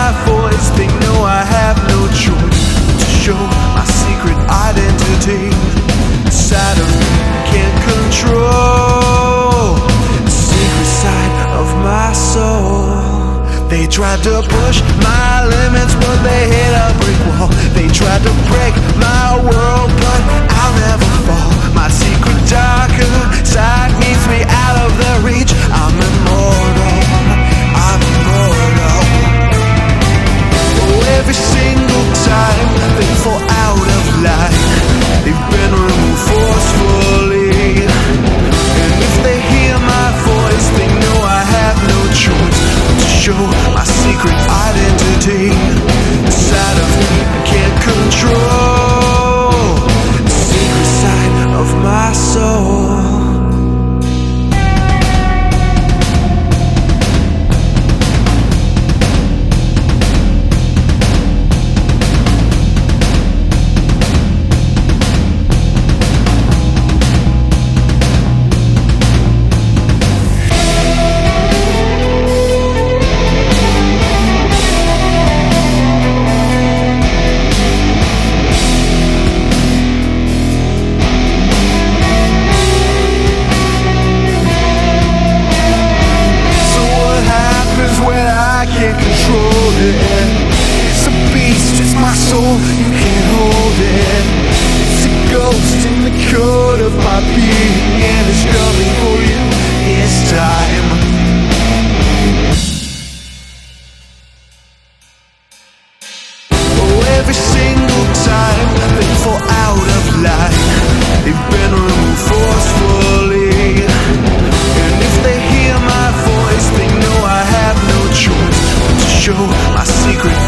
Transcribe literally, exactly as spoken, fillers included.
my voice, they know I have no choice but to show my secret identity. Side of me can't control the secret side of my soul. They tried to push my limits, but they hit a brick wall. They tried to break my world, but I'll never fall. My secret darker side needs me out of their reach. I'm immortal, I'm immortal. Oh, every single time they fall out of line, they've been removed forcefully. And if they hear my voice, they know I have no choice but to show my secret identity. The side of me I can't control, the secret side of my soul. It's a beast, it's my soul, you can't hold it. It's a ghost in the code of my being, and it's coming for you this time. Oh, every single time they fall out of line, they've been removed forcefully. And if they hear my voice, they know I have no choice but to show my secret